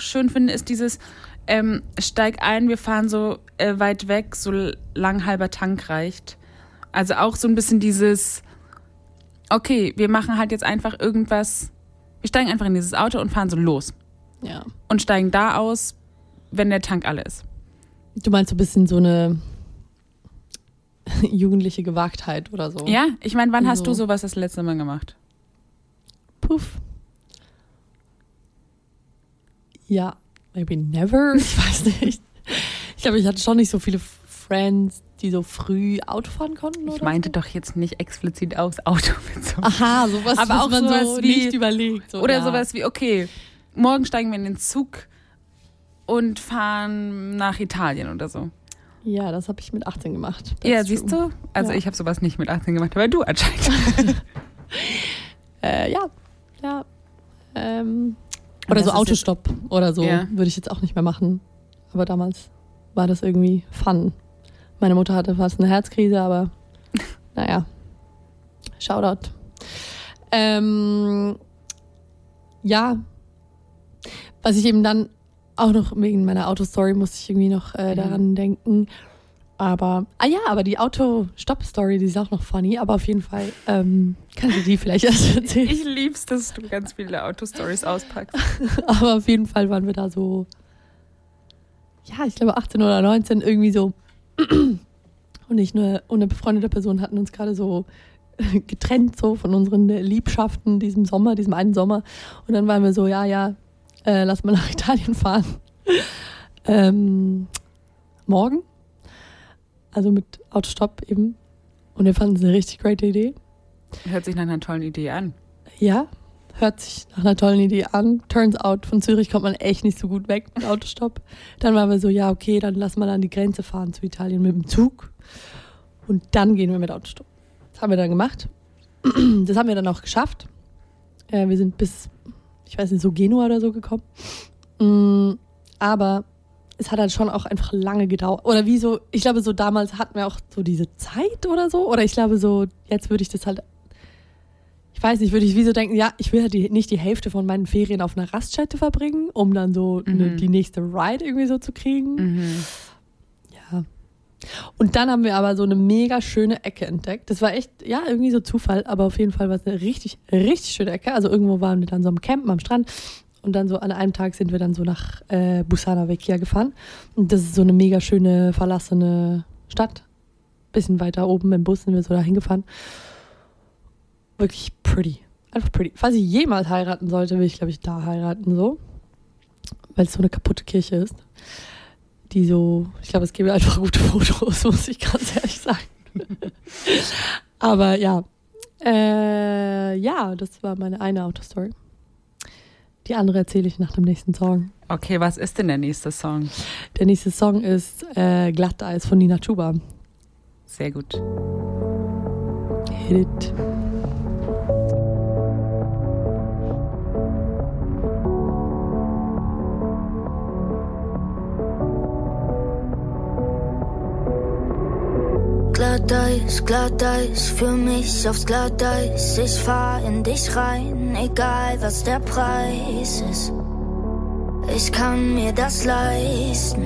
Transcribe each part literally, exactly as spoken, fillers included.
schön finde, ist dieses ähm, steig ein, wir fahren so äh, weit weg, so lang halber Tank reicht. Also auch so ein bisschen dieses, okay, wir machen halt jetzt einfach irgendwas, wir steigen einfach in dieses Auto und fahren so los. Ja. Und steigen da aus, wenn der Tank alle ist. Du meinst so ein bisschen so eine jugendliche Gewagtheit oder so? Ja, ich meine, wann so. hast du sowas das letzte Mal gemacht? Puff. Ja, maybe never. Ich weiß nicht. Ich glaube, ich hatte schon nicht so viele Friends, die so früh Auto fahren konnten. Ich oder meinte so. doch jetzt nicht explizit aufs Auto bezogen. Aha, sowas, aber was auch man sowas so wie, nicht überlegt. So, oder ja. sowas wie, okay, morgen steigen wir in den Zug und fahren nach Italien oder so. Ja, das habe ich mit achtzehn gemacht. That's Ja, true. siehst du? Also ja. ich habe sowas nicht mit achtzehn gemacht, aber du anscheinend. äh, ja, ja. Ähm, oder das so ist Autostopp oder so Ja. würde ich jetzt auch nicht mehr machen. Aber damals war das irgendwie fun. Meine Mutter hatte fast eine Herzkrise, aber naja, Shoutout. Ähm, ja, was ich eben dann auch noch wegen meiner Autostory musste ich irgendwie noch äh, daran mhm. denken. Aber, ah ja, aber die Auto-Stopp-Story, die ist auch noch funny, aber auf jeden Fall ähm, kannst du die vielleicht erst erzählen. Ich lieb's, dass du ganz viele Auto-Stories auspackst. Aber auf jeden Fall waren wir da so, ja, ich glaube achtzehn oder neunzehn irgendwie so. Und ich nur eine befreundete Person hatten uns gerade so getrennt so von unseren Liebschaften diesem Sommer, diesem einen Sommer. Und dann waren wir so, ja, ja, äh, lass mal nach Italien fahren. ähm, morgen. Also mit Autostopp eben. Und wir fanden es eine richtig great Idee. Hört sich nach einer tollen Idee an. Ja, hört sich nach einer tollen Idee an. Turns out, von Zürich kommt man echt nicht so gut weg mit Autostopp. Dann waren wir so, ja, okay, dann lass mal an die Grenze fahren zu Italien mit dem Zug. Und dann gehen wir mit Autostopp. Das haben wir dann gemacht. Das haben wir dann auch geschafft. Äh, wir sind bis, ich weiß nicht, so Genua oder so gekommen. Mm, aber es hat halt schon auch einfach lange gedauert. Oder wie so, ich glaube so damals hatten wir auch so diese Zeit oder so. Oder ich glaube so, jetzt würde ich das halt, ich weiß nicht, würde ich wie so denken, ja, ich will halt die, nicht die Hälfte von meinen Ferien auf einer Raststätte verbringen, um dann so mhm. ne, die nächste Ride irgendwie so zu kriegen. Mhm. Ja. Und dann haben wir aber so eine mega schöne Ecke entdeckt. Das war echt, ja, irgendwie so Zufall, aber auf jeden Fall war es eine richtig, richtig schöne Ecke. Also irgendwo waren wir dann so am Campen am Strand und dann so an einem Tag sind wir dann so nach äh, Busana Vecchia gefahren. Und das ist so eine mega schöne, verlassene Stadt. Bisschen weiter oben im Bus sind wir so da hingefahren. Wirklich pretty. Einfach pretty. Falls ich jemals heiraten sollte, will ich, glaube ich, da heiraten, so. Weil es so eine kaputte Kirche ist. Die so, ich glaube, es gäbe einfach gute Fotos, muss ich ganz ehrlich sagen. Aber ja. Äh, ja, das war meine eine Autostory. Die andere erzähle ich nach dem nächsten Song. Okay, was ist denn der nächste Song? Der nächste Song ist äh, Glatteis von Nina Chuba. Sehr gut. Hit it. Glatteis, Glatteis, für mich aufs Glatteis. Ich fahr in dich rein, egal was der Preis ist. Ich kann mir das leisten.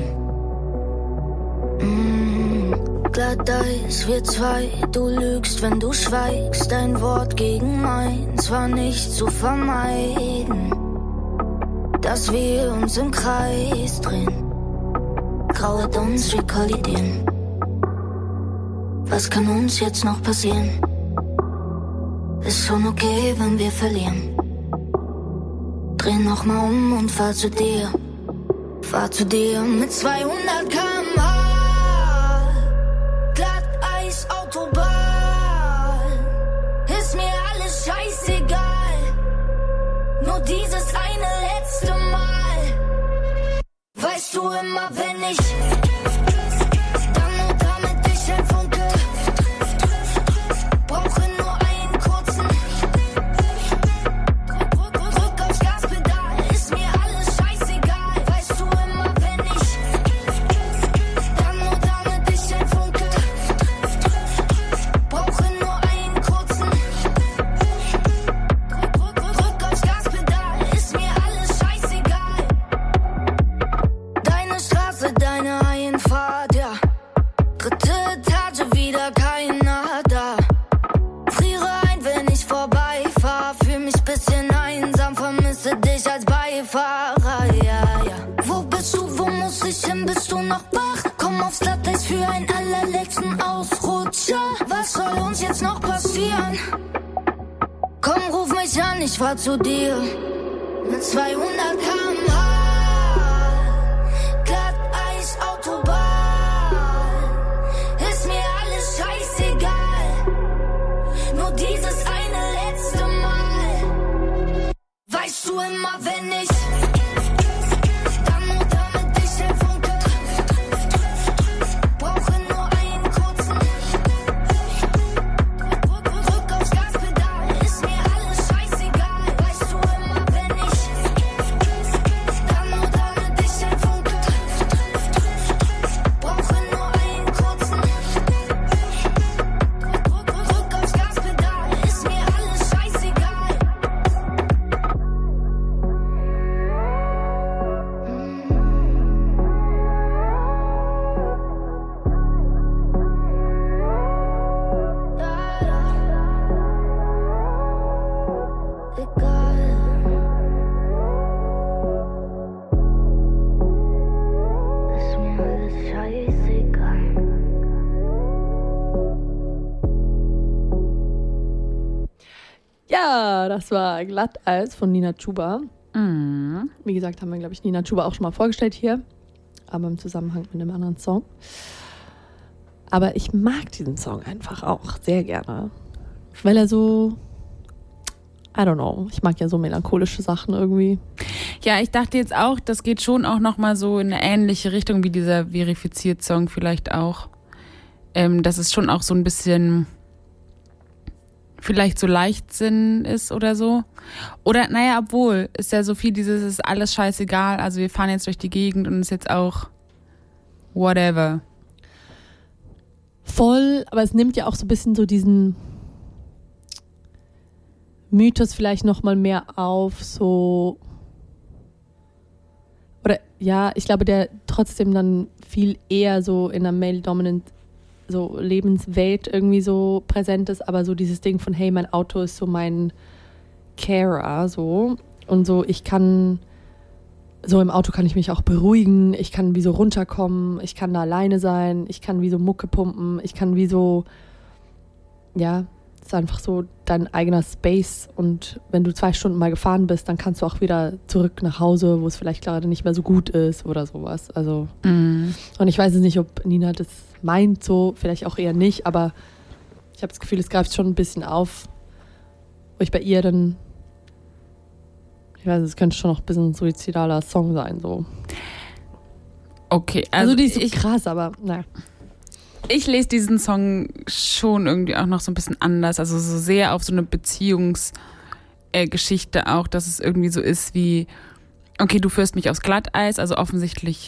Mm, Glatteis, wir zwei, du lügst, wenn du schweigst. Dein Wort gegen meins war nicht zu vermeiden. Dass wir uns im Kreis drehen, grauet uns, wir kollidieren. Was kann uns jetzt noch passieren? Ist schon okay, wenn wir verlieren. Dreh noch mal um und fahr zu dir. Fahr zu dir mit zweihundert Kilometer pro Stunde. Glatteis, Autobahn. Ist mir alles scheißegal. Nur dieses eine letzte Mal. Weißt du immer, wenn ich bist du noch wach? Komm aufs Glatteis für einen allerletzten Ausrutscher. Was soll uns jetzt noch passieren? Komm, ruf mich an, ich fahr zu dir. Mit zweihundert Kilometer pro Stunde. Glatteis, Autobahn. Ist mir alles scheißegal. Nur dieses eine letzte Mal. Weißt du immer, wenn ich Ja, das war Glatteis von Nina Chuba. Mhm. Wie gesagt, haben wir, glaube ich, Nina Chuba auch schon mal vorgestellt hier. Aber im Zusammenhang mit einem anderen Song. Aber ich mag diesen Song einfach auch sehr gerne. Weil er so, I don't know, ich mag ja so melancholische Sachen irgendwie. Ja, ich dachte jetzt auch, das geht schon auch nochmal so in eine ähnliche Richtung wie dieser Verifiziert-Song vielleicht auch. Ähm, dass es schon auch so ein bisschen vielleicht so Leichtsinn ist oder so. Oder, naja, obwohl, ist ja so viel dieses, ist alles scheißegal, also wir fahren jetzt durch die Gegend und ist jetzt auch whatever. Voll, aber es nimmt ja auch so ein bisschen so diesen Mythos vielleicht nochmal mehr auf, so, oder ja, ich glaube, der trotzdem dann viel eher so in einer male-dominant so Lebenswelt irgendwie so präsent ist, aber so dieses Ding von, hey, mein Auto ist so mein Carer, so, und so, ich kann, so im Auto kann ich mich auch beruhigen, ich kann wie so runterkommen, ich kann da alleine sein, ich kann wie so Mucke pumpen, ich kann wie so, ja, es ist einfach so dein eigener Space, und wenn du zwei Stunden mal gefahren bist, dann kannst du auch wieder zurück nach Hause, wo es vielleicht gerade nicht mehr so gut ist oder sowas, also, Mm. und ich weiß jetzt nicht, ob Nina das meint so, vielleicht auch eher nicht, aber ich habe das Gefühl, es greift schon ein bisschen auf, wo ich bei ihr dann, ich weiß, es könnte schon noch ein bisschen ein suizidaler Song sein, so. Okay, also, Also die ist so ich, krass, aber naja. ich lese diesen Song schon irgendwie auch noch so ein bisschen anders, also so sehr auf so eine Beziehungsgeschichte äh, Geschichte auch, dass es irgendwie so ist wie, okay, du führst mich aufs Glatteis, also offensichtlich,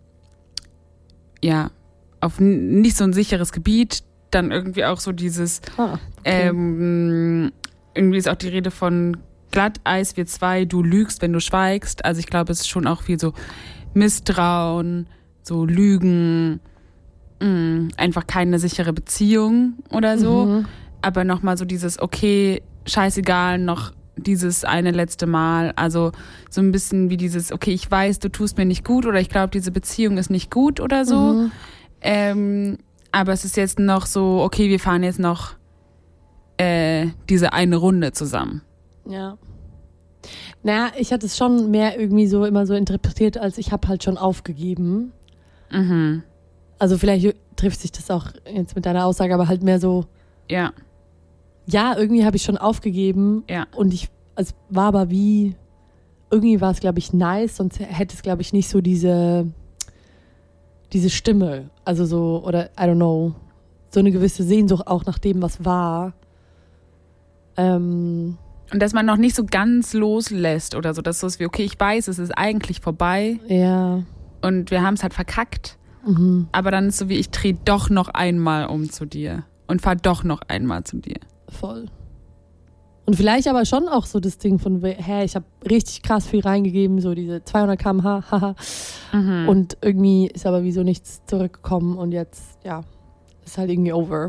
ja, auf n- nicht so ein sicheres Gebiet, dann irgendwie auch so dieses, Ah, okay. ähm, irgendwie ist auch die Rede von Glatteis, wir zwei, du lügst, wenn du schweigst, also ich glaube, es ist schon auch viel so Misstrauen, so Lügen, mh, einfach keine sichere Beziehung oder so, Mhm. aber nochmal so dieses, okay, scheißegal, noch dieses eine letzte Mal, also so ein bisschen wie dieses, okay, ich weiß, du tust mir nicht gut oder ich glaube, diese Beziehung ist nicht gut oder so, Mhm. ähm, aber es ist jetzt noch so, okay, wir fahren jetzt noch äh, diese eine Runde zusammen. Ja. Naja, ich hatte es schon mehr irgendwie so immer so interpretiert, als ich habe halt schon aufgegeben. Mhm. Also vielleicht trifft sich das auch jetzt mit deiner Aussage, aber halt mehr so, Ja, ja, irgendwie habe ich schon aufgegeben ja. und ich, es war aber wie, irgendwie war es, glaube ich, nice, sonst hätte es, glaube ich, nicht so diese, diese Stimme, also so, oder I don't know, so eine gewisse Sehnsucht auch nach dem, was war. Ähm, Und dass man noch nicht so ganz loslässt oder so, dass so ist wie, okay, ich weiß, es ist eigentlich vorbei ja. und wir haben es halt verkackt, Mhm. aber dann ist so wie, ich drehe doch noch einmal um zu dir und fahr doch noch einmal zu dir. Voll. Und vielleicht aber schon auch so das Ding von, hä, ich habe richtig krass viel reingegeben, so diese zweihundert Kilometer pro Stunde, haha. Mhm. Und irgendwie ist aber wieso nichts zurückgekommen und jetzt, ja, ist halt irgendwie over.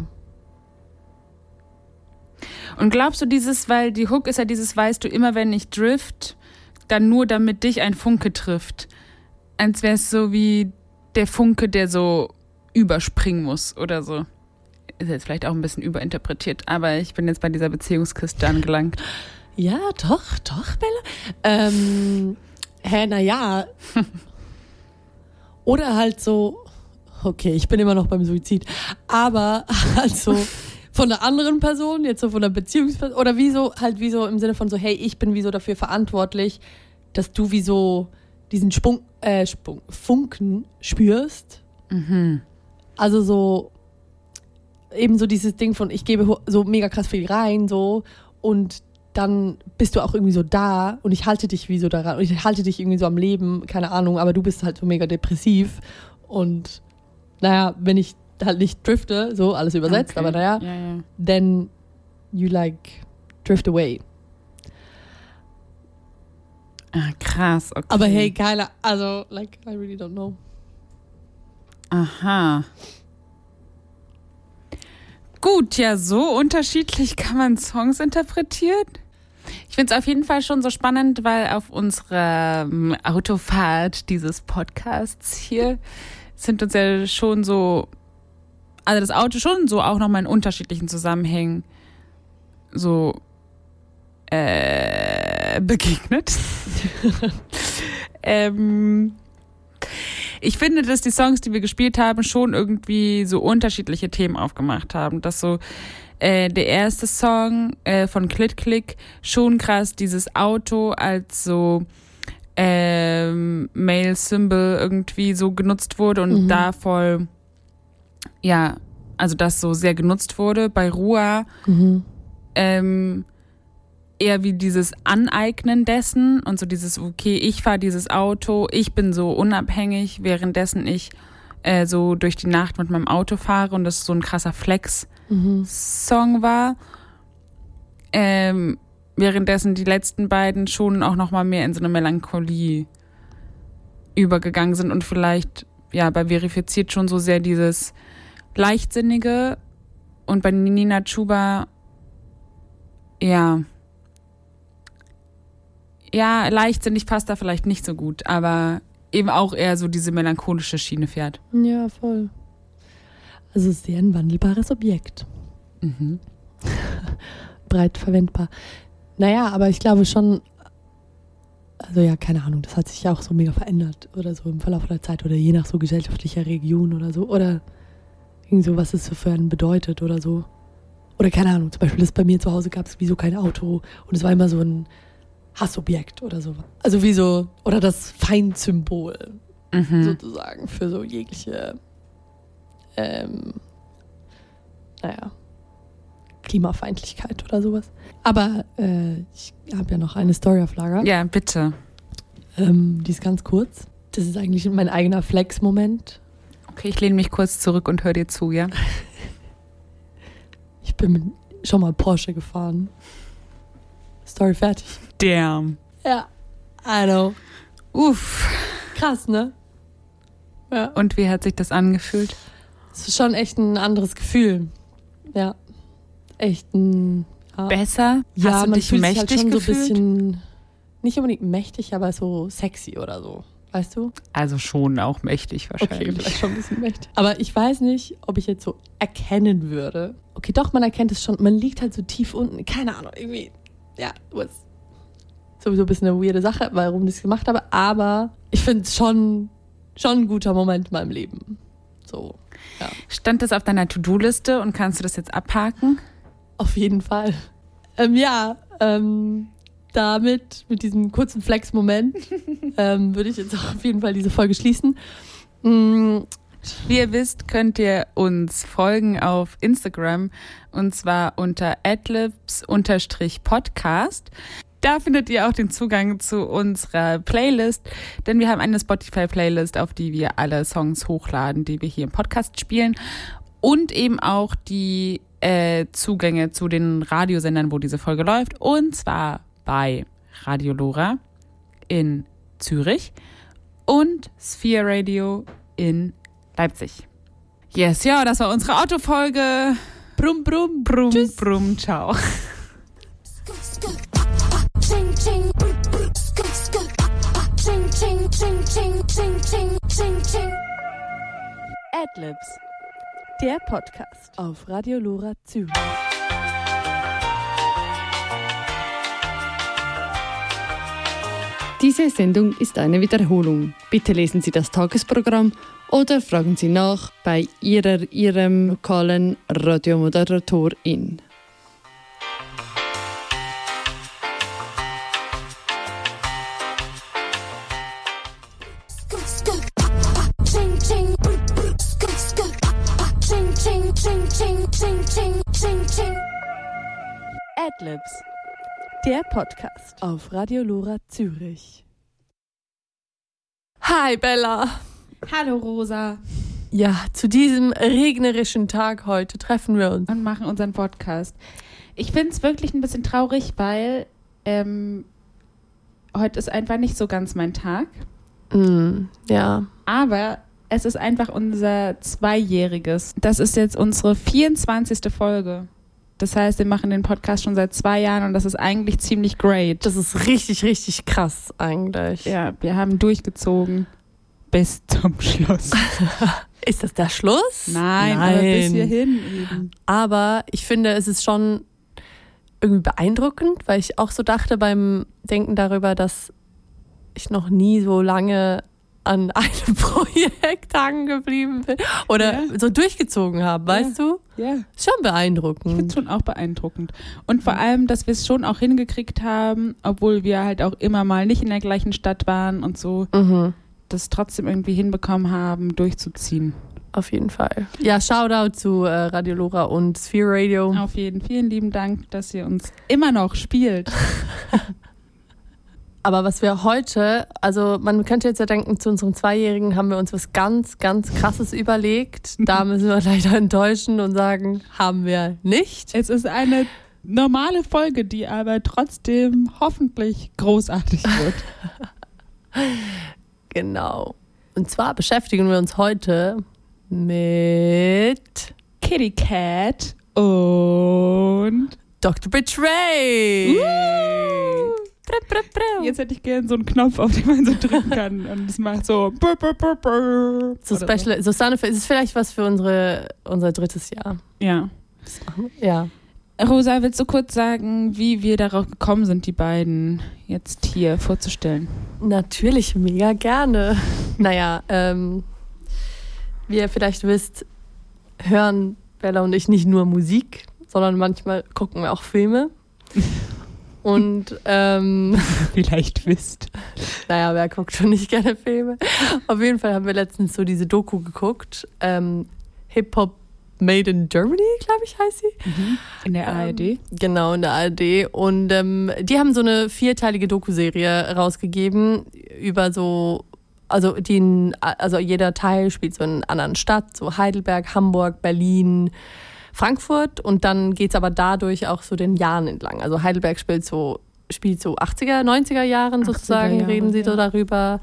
Und glaubst du dieses, weil die Hook ist ja dieses, weißt du, immer wenn ich drift, dann nur damit dich ein Funke trifft. Als wäre es so wie, der Funke, der so überspringen muss oder so. Ist jetzt vielleicht auch ein bisschen überinterpretiert, aber ich bin jetzt bei dieser Beziehungskiste angelangt. Ja, doch, doch, Bella. Ähm, hä, naja. Oder halt so, okay, ich bin immer noch beim Suizid, aber halt so von einer anderen Person, jetzt so von einer Beziehungsperson, oder wie so, halt wie so im Sinne von so, hey, ich bin wie so dafür verantwortlich, dass du wie so diesen Spunk, äh, Spunk, Funken spürst. Mhm. Also so, eben so dieses Ding von, ich gebe so mega krass viel rein, so, und dann bist du auch irgendwie so da und ich halte dich wie so daran und ich halte dich irgendwie so am Leben, keine Ahnung, aber du bist halt so mega depressiv und naja, wenn ich halt nicht drifte, so alles übersetzt, okay. aber naja, ja, ja. then you like drift away. Ah, krass, okay. Aber hey, geiler, also like, I really don't know. Aha. Gut, ja, so unterschiedlich kann man Songs interpretieren. Ich finde es auf jeden Fall schon so spannend, weil auf unserer Autofahrt dieses Podcasts hier sind uns ja schon so, also das Auto schon so auch nochmal in unterschiedlichen Zusammenhängen so äh, begegnet. ähm, ich finde, dass die Songs, die wir gespielt haben, schon irgendwie so unterschiedliche Themen aufgemacht haben. Dass so äh, der erste Song äh, von Clit Click schon krass dieses Auto als so ähm, Male Symbol irgendwie so genutzt wurde und mhm. da voll, ja, also das so sehr genutzt wurde. Bei Rua mhm. ähm, eher wie dieses Aneignen dessen und so dieses, okay, ich fahre dieses Auto, ich bin so unabhängig, währenddessen ich äh, so durch die Nacht mit meinem Auto fahre und das so ein krasser Flex-Song mhm. war. Ähm, währenddessen die letzten beiden schon auch nochmal mehr in so eine Melancholie übergegangen sind und vielleicht, ja, bei Verifiziert schon so sehr dieses Leichtsinnige und bei Nina Chuba, ja, Ja, leichtsinnig passt da vielleicht nicht so gut, aber eben auch eher so diese melancholische Schiene fährt. Ja, voll. Also sehr ein wandelbares Objekt. Mhm. Breit verwendbar. Naja, aber ich glaube schon, also ja, keine Ahnung, das hat sich ja auch so mega verändert oder so im Verlauf der Zeit oder je nach so gesellschaftlicher Region oder so oder irgendwie so, was es so für einen bedeutet oder so. Oder keine Ahnung, zum Beispiel das bei mir zu Hause gab es wie so kein Auto und es war immer so ein Hassobjekt oder so. Also wie so, oder das Feindsymbol mhm. sozusagen für so jegliche, ähm, naja, Klimafeindlichkeit oder sowas. Aber äh, ich habe ja noch eine Story auf Lager. Ja, bitte. Ähm, die ist ganz kurz. Das ist eigentlich mein eigener Flex-Moment. Okay, ich lehne mich kurz zurück und höre dir zu, ja? Ich bin mit, schon mal Porsche gefahren. Story fertig. Damn. Ja, I know. Uff. Krass, ne? Ja. Und wie hat sich das angefühlt? Es ist schon echt ein anderes Gefühl. Ja. Echt ein... Ja. Besser? Ja, Hast du man dich fühlt mächtig sich halt schon gefühlt? so ein bisschen... Nicht unbedingt mächtig, aber so sexy oder so. Weißt du? Also schon auch mächtig wahrscheinlich. Okay, vielleicht schon ein bisschen mächtig. Aber ich weiß nicht, ob ich jetzt so erkennen würde. Okay, doch, man erkennt es schon. Man liegt halt so tief unten. Keine Ahnung, irgendwie... Ja, was sowieso ein bisschen eine weirde Sache, warum ich das gemacht habe, aber ich finde es schon, schon ein guter Moment in meinem Leben. So, ja. Stand das auf deiner To-Do-Liste und kannst du das jetzt abhaken? Auf jeden Fall. Ähm, ja, ähm, damit, mit diesem kurzen Flex-Moment, ähm, würde ich jetzt auch auf jeden Fall diese Folge schließen. Mhm. Wie ihr wisst, könnt ihr uns folgen auf Instagram und zwar unter adlibs Podcast. Da findet ihr auch den Zugang zu unserer Playlist, denn wir haben eine Spotify-Playlist, auf die wir alle Songs hochladen, die wir hier im Podcast spielen und eben auch die äh, Zugänge zu den Radiosendern, wo diese Folge läuft, und zwar bei Radio Lora in Zürich und Sphere Radio in Leipzig. Yes, ja, das war unsere Autofolge. Brumm, brumm, brumm, Tschüss. brumm, ciao. Adlibs, der Podcast auf Radio Lora Zürich. Diese Sendung ist eine Wiederholung. Bitte lesen Sie das Tagesprogramm oder fragen Sie nach bei Ihrer, Ihrem lokalen Radiomoderatorin. Adlibs, der Podcast auf Radio Lora Zürich. Hi Bella. Hallo Rosa. Ja, zu diesem regnerischen Tag heute treffen wir uns. Und machen unseren Podcast. Ich finde es wirklich ein bisschen traurig, weil ähm, heute ist einfach nicht so ganz mein Tag. Mm, ja. Aber es ist einfach unser Zweijähriges. Das ist jetzt unsere vierundzwanzigste Folge. Das heißt, wir machen den Podcast schon seit zwei Jahren und das ist eigentlich ziemlich great. Das ist richtig, richtig krass eigentlich. Ja, wir haben durchgezogen bis zum Schluss. Ist das der Schluss? Nein, Nein. aber bis hierhin eben. Aber ich finde, es ist schon irgendwie beeindruckend, weil ich auch so dachte beim Denken darüber, dass ich noch nie so lange an einem Projekt hängen geblieben bin oder Ja. so durchgezogen habe, weißt Ja. du? Ja. Schon Ich finde beeindruckend. es schon auch beeindruckend. Und vor allem, dass wir es schon auch hingekriegt haben, obwohl wir halt auch immer mal nicht in der gleichen Stadt waren und so, Mhm. das trotzdem irgendwie hinbekommen haben, durchzuziehen. Auf jeden Fall. Ja, Shoutout zu äh, Radio Lora und Sphere Radio. Auf jeden Fall. Vielen lieben Dank, dass ihr uns immer noch spielt. Aber was wir heute, also man könnte jetzt ja denken, zu unserem Zweijährigen haben wir uns was ganz, ganz Krasses überlegt. Da müssen wir leider enttäuschen und sagen, haben wir nicht. Es ist eine normale Folge, die aber trotzdem hoffentlich großartig wird. Genau. Und zwar beschäftigen wir uns heute mit Kitty Cat und Doktor Betray. Uh. Jetzt hätte ich gerne so einen Knopf, auf den man so drücken kann und es macht so brr, brr, brr, brr, So oder Special, so Sound, ist es vielleicht was für unsere, unser drittes Jahr? Ja. Ja. Rosa, willst du kurz sagen, wie wir darauf gekommen sind, die beiden jetzt hier vorzustellen? Natürlich, mega gerne. Naja, ähm, wie ihr vielleicht wisst, hören Bella und ich nicht nur Musik, sondern manchmal gucken wir auch Filme. Und ähm, Vielleicht wisst. naja, wer guckt schon nicht gerne Filme? Auf jeden Fall haben wir letztens so diese Doku geguckt. Ähm, Hip-Hop Made in Germany, glaube ich, heißt sie. In der A R D. Ähm, genau, in der A R D. Und ähm, die haben so eine vierteilige Doku-Serie rausgegeben über so, also, die in, also jeder Teil spielt so in einer anderen Stadt, so Heidelberg, Hamburg, Berlin, Frankfurt. Und dann geht es aber dadurch auch so den Jahren entlang. Also Heidelberg spielt so, spielt so achtziger, neunziger Jahren sozusagen, Jahre, reden sie ja. so darüber.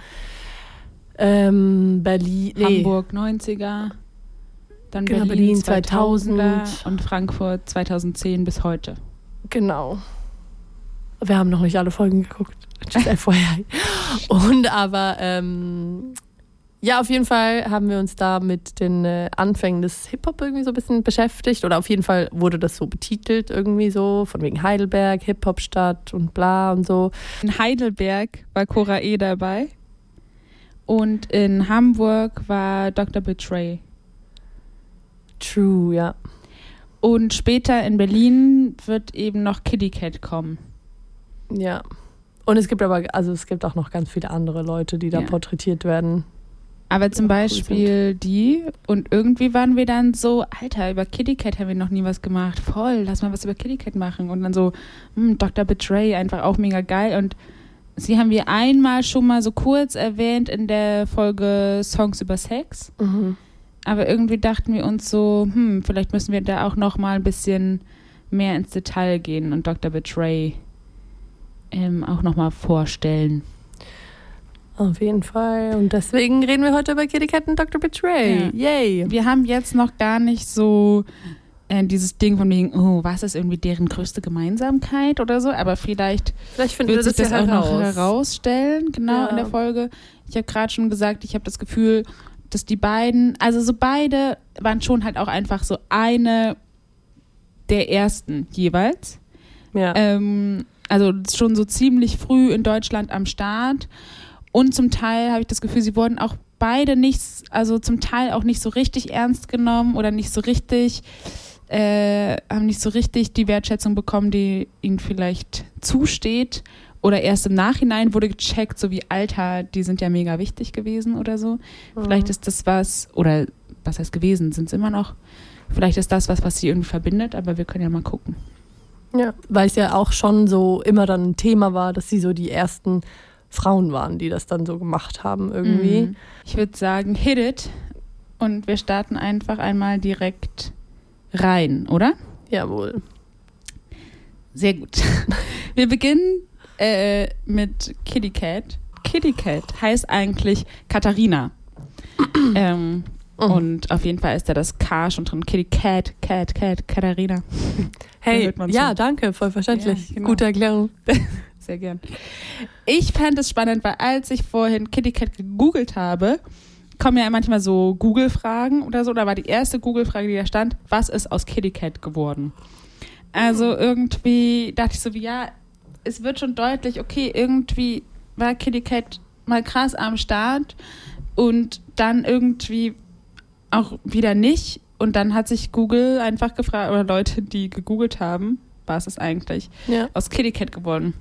Ähm, Berlin, nee. Hamburg neunziger, dann Genau, Berlin, Berlin zweitausender zweitausend. und Frankfurt zweitauszehn bis heute. Genau. Wir haben noch nicht alle Folgen geguckt. Just F Y I. Und aber, ähm, ja, auf jeden Fall haben wir uns da mit den äh, Anfängen des Hip-Hop irgendwie so ein bisschen beschäftigt. Oder auf jeden Fall wurde das so betitelt irgendwie so, von wegen Heidelberg, Hip-Hop-Stadt und bla und so. In Heidelberg war Cora E. dabei und in Hamburg war Doktor Betray. True, ja. Und später in Berlin wird eben noch Kitty Cat kommen. Ja. Und es gibt aber, also es gibt auch noch ganz viele andere Leute, die da Ja. porträtiert werden. Aber zum Ja, cool Beispiel die, und irgendwie waren wir dann so, Alter, über Kitty Cat haben wir noch nie was gemacht. Voll, lass mal was über Kitty Cat machen. Und dann so, hm, Doktor Betray, einfach auch mega geil. Und sie haben wir einmal schon mal so kurz erwähnt in der Folge Songs über Sex. Mhm. Aber irgendwie dachten wir uns so, hm, vielleicht müssen wir da auch noch mal ein bisschen mehr ins Detail gehen und Doktor Betray ähm, auch noch mal vorstellen. Auf jeden Fall. Und deswegen reden wir heute über Kitty Cat und Doktor Betray. Yay. Wir haben jetzt noch gar nicht so äh, dieses Ding von wegen, oh, was ist irgendwie deren größte Gemeinsamkeit oder so, aber vielleicht Vielleicht finden wir wird sich das, das ja auch heraus. noch herausstellen, genau Ja. in der Folge. Ich habe gerade schon gesagt, ich habe das Gefühl, dass die beiden, also so beide waren schon halt auch einfach so eine der ersten jeweils. Ja. Ähm, also schon so ziemlich früh in Deutschland am Start. Und zum Teil habe ich das Gefühl, sie wurden auch beide nicht, also zum Teil auch nicht so richtig ernst genommen oder nicht so richtig, äh, haben nicht so richtig die Wertschätzung bekommen, die ihnen vielleicht zusteht. Oder erst im Nachhinein wurde gecheckt, so wie, Alter, die sind ja mega wichtig gewesen oder so. Mhm. Vielleicht ist das was, oder was heißt gewesen, sind es immer noch. Vielleicht ist das was, was sie irgendwie verbindet, aber wir können ja mal gucken. Ja, weil es ja auch schon so immer dann ein Thema war, dass sie so die ersten Frauen waren, die das dann so gemacht haben irgendwie. Mhm. Ich würde sagen, hit it. Und wir starten einfach einmal direkt rein, oder? Jawohl. Sehr gut. Wir beginnen äh, mit Kitty Cat. Kitty Cat heißt eigentlich Katharina. ähm, oh. Und auf jeden Fall ist da das K schon drin. Kitty Cat, Cat, Cat, Katharina. Hey, ja, schon. Danke, voll verständlich. Ja, genau. Gute Erklärung. Sehr gern. Ich fand es spannend, weil als ich vorhin Kitty Cat gegoogelt habe, kommen ja manchmal so Google-Fragen oder so. Da war die erste Google-Frage, die da stand, was ist aus Kitty Cat geworden? Also irgendwie dachte ich so wie, ja, es wird schon deutlich, okay, irgendwie war Kitty Cat mal krass am Start und dann irgendwie auch wieder nicht. Und dann hat sich Google einfach gefragt, oder Leute, die gegoogelt haben, was ist eigentlich ja. aus Kitty Cat geworden?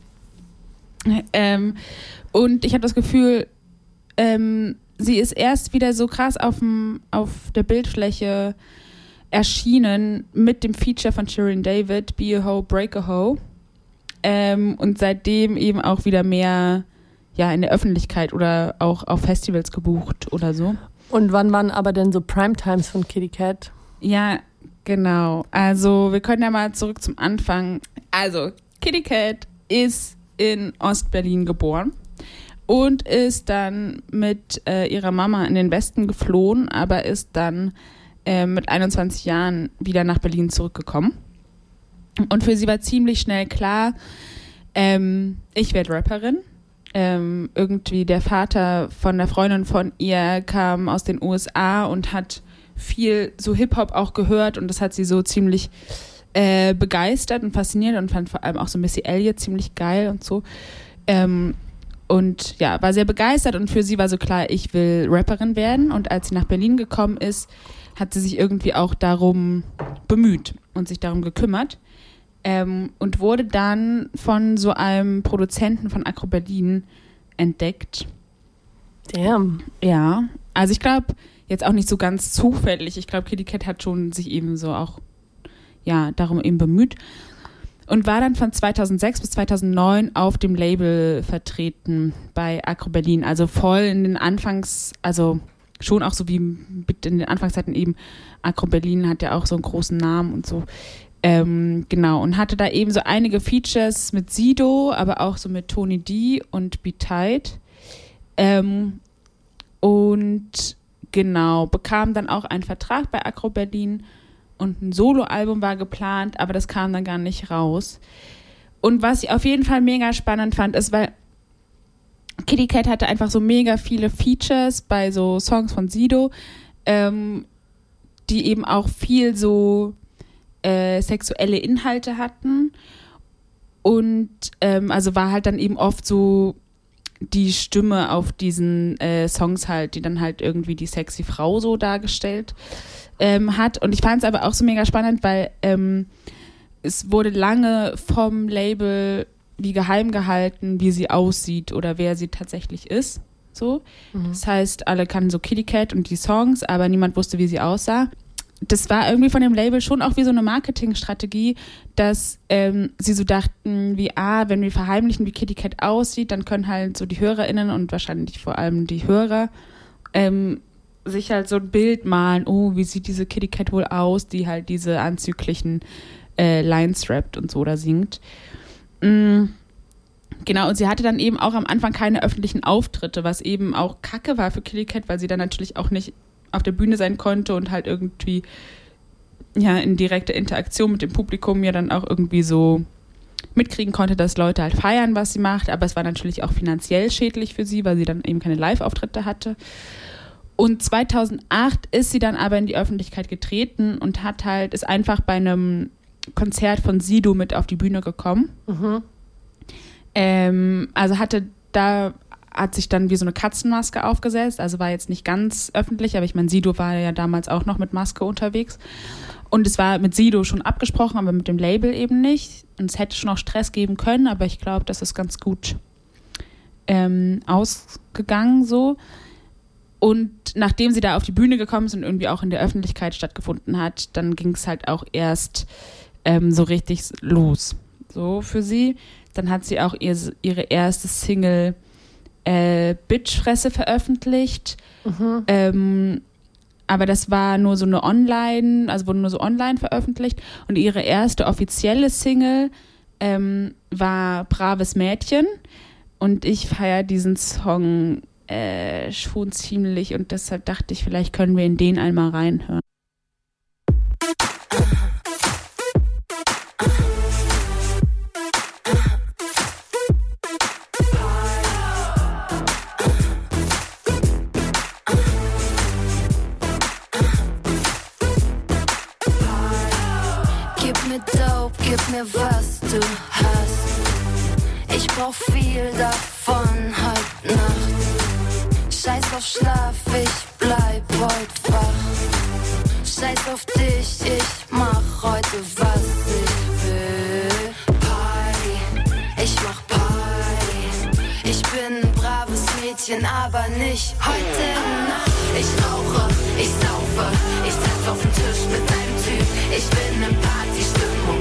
Ähm, und ich habe das Gefühl, ähm, sie ist erst wieder so krass aufm, auf der Bildfläche erschienen mit dem Feature von Shirin David, Be a Ho, Break a Ho. Ähm, und seitdem eben auch wieder mehr ja, in der Öffentlichkeit oder auch auf Festivals gebucht oder so. Und wann waren aber denn so Primetimes von Kitty Cat? Ja, genau. Also wir können ja mal zurück zum Anfang. Also Kitty Cat ist in Ostberlin geboren und ist dann mit äh, ihrer Mama in den Westen geflohen, aber ist dann äh, mit einundzwanzig Jahren wieder nach Berlin zurückgekommen. Und für sie war ziemlich schnell klar, ähm, ich werde Rapperin. Ähm, irgendwie der Vater von der Freundin von ihr kam aus den U S A und hat viel so Hip-Hop auch gehört und das hat sie so ziemlich äh, begeistert und fasziniert und fand vor allem auch so Missy Elliott ziemlich geil und so. Ähm, und ja, war sehr begeistert und für sie war so klar, ich will Rapperin werden. Und als sie nach Berlin gekommen ist, hat sie sich irgendwie auch darum bemüht und sich darum gekümmert. Ähm, und wurde dann von so einem Produzenten von Agro Berlin entdeckt. Damn. Ja, also ich glaube, jetzt auch nicht so ganz zufällig. Ich glaube, Kitty Cat hat schon sich eben so auch ja, darum eben bemüht. Und war dann von zweitausendsechs bis zweitausendneun auf dem Label vertreten bei Agro Berlin. Also voll in den Anfangs, also schon auch so wie in den Anfangszeiten eben. Agro Berlin hat ja auch so einen großen Namen und so. Ähm, genau, und hatte da eben so einige Features mit Sido, aber auch so mit Tony D und Be Tight. Ähm, und genau, bekam dann auch einen Vertrag bei Agro Berlin und ein Soloalbum war geplant, aber das kam dann gar nicht raus. Und was ich auf jeden Fall mega spannend fand, ist, weil Kitty Cat hatte einfach so mega viele Features bei so Songs von Sido, ähm, die eben auch viel so äh, sexuelle Inhalte hatten. Und ähm, also war halt dann eben oft so die Stimme auf diesen äh, Songs halt, die dann halt irgendwie die sexy Frau so dargestellt ähm, hat. Und ich fand es aber auch so mega spannend, weil ähm, es wurde lange vom Label wie geheim gehalten, wie sie aussieht oder wer sie tatsächlich ist. So. Mhm. Das heißt, alle kannten so Kitty Cat und die Songs, aber niemand wusste, wie sie aussah. Das war irgendwie von dem Label schon auch wie so eine Marketingstrategie, dass ähm, sie so dachten, wie, ah, wenn wir verheimlichen, wie Kitty Cat aussieht, dann können halt so die HörerInnen und wahrscheinlich vor allem die Hörer ähm, sich halt so ein Bild malen, oh, wie sieht diese Kitty Cat wohl aus, die halt diese anzüglichen äh, Lines rappt und so da singt. Mhm. Genau, und sie hatte dann eben auch am Anfang keine öffentlichen Auftritte, was eben auch kacke war für Kitty Cat, weil sie dann natürlich auch nicht auf der Bühne sein konnte und halt irgendwie ja in direkter Interaktion mit dem Publikum ja dann auch irgendwie so mitkriegen konnte, dass Leute halt feiern, was sie macht, aber es war natürlich auch finanziell schädlich für sie, weil sie dann eben keine Live-Auftritte hatte. Und zweitausendacht ist sie dann aber in die Öffentlichkeit getreten und hat halt, ist einfach bei einem Konzert von Sido mit auf die Bühne gekommen. Mhm. Ähm, also hatte da, hat sich dann wie so eine Katzenmaske aufgesetzt, also war jetzt nicht ganz öffentlich, aber ich meine, Sido war ja damals auch noch mit Maske unterwegs. Und es war mit Sido schon abgesprochen, aber mit dem Label eben nicht. Und es hätte schon auch Stress geben können, aber ich glaube, das ist ganz gut ähm, ausgegangen so. Und nachdem sie da auf die Bühne gekommen ist und irgendwie auch in der Öffentlichkeit stattgefunden hat, dann ging es halt auch erst ähm, so richtig los. So für sie. Dann hat sie auch ihr, ihre erste Single äh, Bitchfresse veröffentlicht. Mhm. Ähm, aber das war nur so eine Online, also wurde nur so online veröffentlicht. Und ihre erste offizielle Single ähm, war Braves Mädchen. Und ich feiere diesen Song äh, schon ziemlich. Und deshalb dachte ich, vielleicht können wir in den einmal reinhören. Gib mir, was du hast. Ich brauch viel davon heute Nacht. Scheiß auf Schlaf, ich bleib heute wach. Scheiß auf dich, ich mach heute, was ich will. Party, ich mach Party. Ich bin ein braves Mädchen, aber nicht heute Nacht. Ich rauche, ich saufe, ich tanz auf den Tisch mit einem Typ. Ich bin in Partystimmung.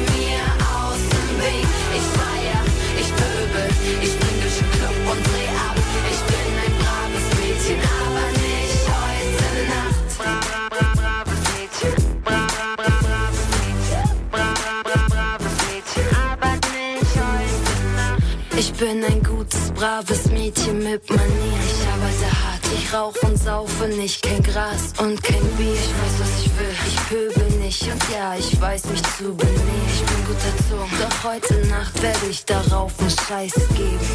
Ich feier, ich pöbel, ich spring durch den Club und dreh ab. Ich bin ein braves Mädchen, aber nicht heute Nacht. Bra, bra, braves Mädchen, bra, bra, braves Mädchen, bra, bra, braves Mädchen, aber nicht heute Nacht. Ich bin ein gutes, braves Mädchen mit Manier. Ich arbeite hart, ich rauch und saufe nicht, kein Gras und kein Bier. Ich weiß, was ich will, ich pöbel nicht und ja, ich weiß mich zu benehmen. Ich bin gut erzogen, doch heute Nacht werde ich darauf einen Scheiß geben.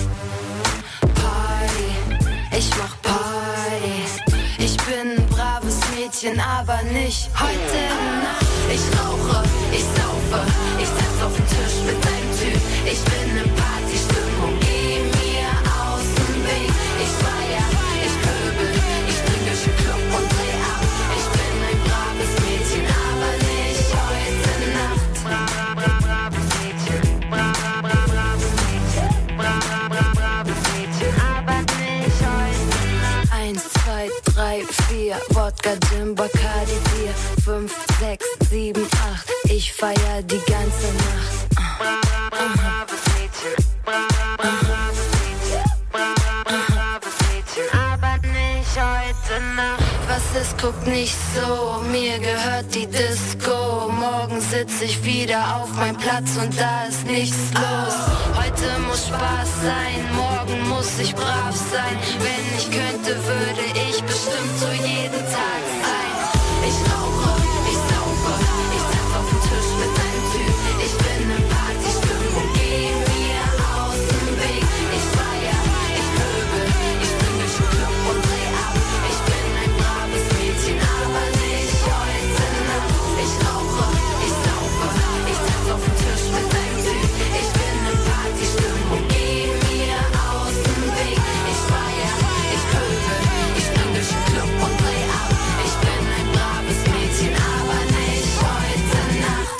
Party, ich mach Party. Ich bin ein braves Mädchen, aber nicht heute Nacht. Ich rauche, ich saufe, ich tanz auf den Tisch mit einem Typ. Ich bin in Partystimmung, geh mir aus dem Weg. Ich feier, ich pöbel, ich spring durch den Club und dreh ab. Ich bin ein braves Mädchen, aber nicht heute Nacht. Bra, bra, braves Mädchen, bra, bra, braves Mädchen, bra, bra, braves Mädchen, aber nicht heute Nacht. Eins, zwei, drei, vier, Wodka, Gin, Bacardi, Bier. Fünf, sechs, sieben, acht, ich feier die ganze Nacht. Bra, bra, braves Mädchen, bra, bra, braves Mädchen, bra, bra, braves Mädchen, aber nicht heute Nacht. Was ist, guck nicht so, mir gehört die Disco. Morgen sitz ich wieder auf meinem Platz und da ist nichts los. Heute muss Spaß sein, morgen muss ich brav sein. Wenn ich könnte, würde ich bestimmt so jeden Tag sein. Ich rauche, ich saufe, ich tanz auf den Tisch mit einem Typ. Ich bin in Partystimmung, geh mir aus dem Weg. Ich feier, ich pöbel, ich spring durch den Club und dreh ab. Ich bin ein braves Mädchen, aber nicht heute Nacht. Ich rauche, ich saufe, ich tanz auf den Tisch mit einem Typ. Ich bin in Partystimmung, geh mir aus dem Weg. Ich feier, ich pöbel, ich spring durch den Club und dreh ab. Ich bin ein braves Mädchen, aber nicht heute Nacht.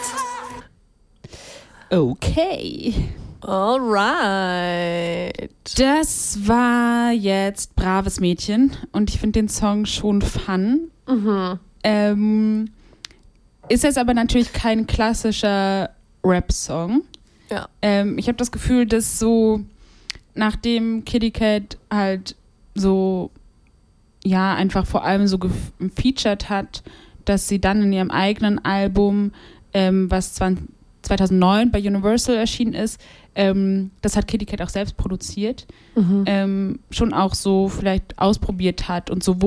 Okay. Alright. Das war jetzt Braves Mädchen und ich finde den Song schon fun. Mhm. Ähm, ist jetzt aber natürlich kein klassischer Rap-Song. Ja. Ähm, ich habe das Gefühl, dass so, nachdem Kitty Cat halt so, ja, einfach vor allem so gefeatured hat, dass sie dann in ihrem eigenen Album, ähm, was zweitausendneun bei Universal erschienen ist, ähm, das hat Kitty Cat auch selbst produziert, Mhm. ähm, schon auch so vielleicht ausprobiert hat und so